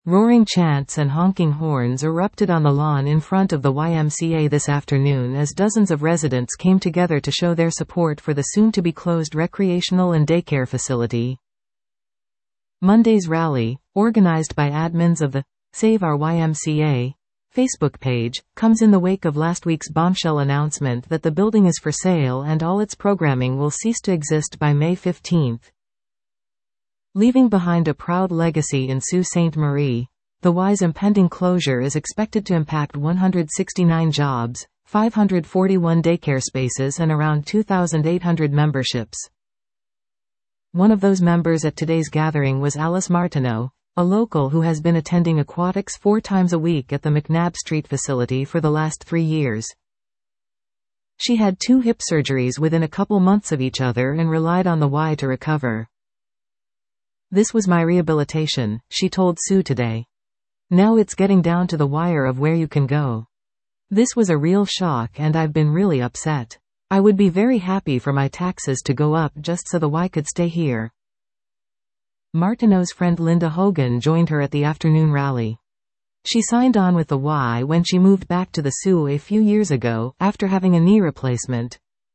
Roaring chants and honking horns erupted on the lawn in front of the YMCA this afternoon as dozens of residents came together to show their support for the soon-to-be-closed recreational and daycare facility. Monday's rally, organized by admins of the Save Our YMCA Facebook page, comes in the wake of last week's bombshell announcement that the building is for sale and all its programming will cease to exist by May 15. Leaving behind a proud legacy in Sault Ste. Marie, the Y's impending closure is expected to impact 169 jobs, 541 daycare spaces and around 2,800 memberships. One of those members at today's gathering was Alice Martineau, a local who has been attending aquatics 4 times a week at the McNabb Street facility for the last 3 years. She had 2 hip surgeries within a couple months of each other and relied on the Y to recover. "This was my rehabilitation," she told Sue today. "Now it's getting down to the wire of where you can go. This was a real shock and I've been really upset. I would be very happy for my taxes to go up just so the Y could stay here." Martineau's friend Linda Hogan joined her at the afternoon rally. She signed on with the Y when she moved back to the Soo a few years ago, after having a knee replacement.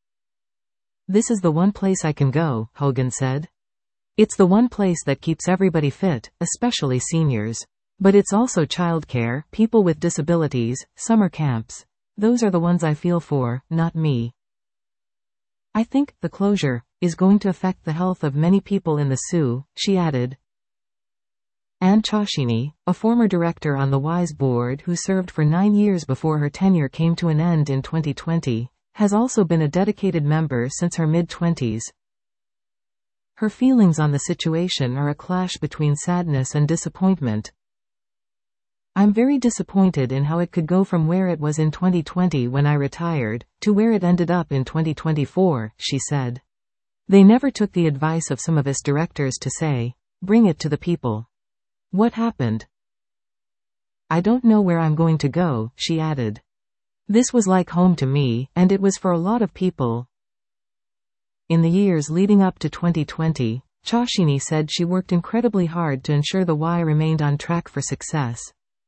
"This is the one place I can go," Hogan said. "It's the one place that keeps everybody fit, especially seniors. But it's also childcare, people with disabilities, summer camps. Those are the ones I feel for, not me. I think the closure is going to affect the health of many people in the Soo," she added. Anne Chauchini, a former director on the Y's board who served for 9 years before her tenure came to an end in 2020, has also been a dedicated member since her mid-20s. Her feelings on the situation are a clash between sadness and disappointment. "I'm very disappointed in how it could go from where it was in 2020 when I retired, to where it ended up in 2024, she said. "They never took the advice of some of us directors to say, bring it to the people. What happened? I don't know where I'm going to go," she added. "This was like home to me, and it was for a lot of people." In the years leading up to 2020, Chauchini said she worked incredibly hard to ensure the Y remained on track for success.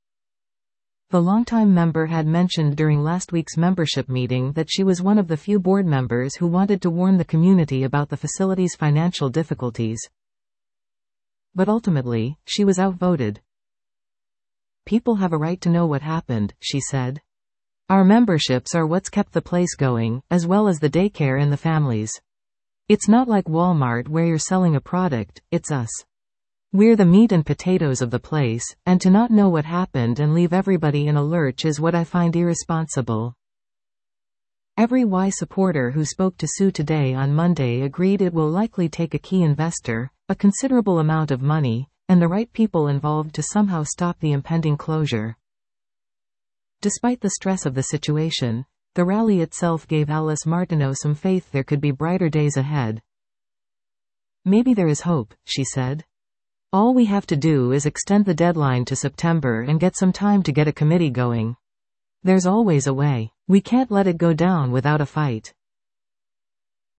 The longtime member had mentioned during last week's membership meeting that she was one of the few board members who wanted to warn the community about the facility's financial difficulties. But ultimately, she was outvoted. "People have a right to know what happened," she said. "Our memberships are what's kept the place going, as well as the daycare and the families. It's not like Walmart where you're selling a product, it's us. We're the meat and potatoes of the place, and to not know what happened and leave everybody in a lurch is what I find irresponsible." Every Y supporter who spoke to Sue today on Monday agreed it will likely take a key investor, a considerable amount of money, and the right people involved to somehow stop the impending closure. Despite the stress of the situation, the rally itself gave Alice Martineau some faith there could be brighter days ahead. "Maybe there is hope," she said. "All we have to do is extend the deadline to September and get some time to get a committee going. There's always a way. We can't let it go down without a fight."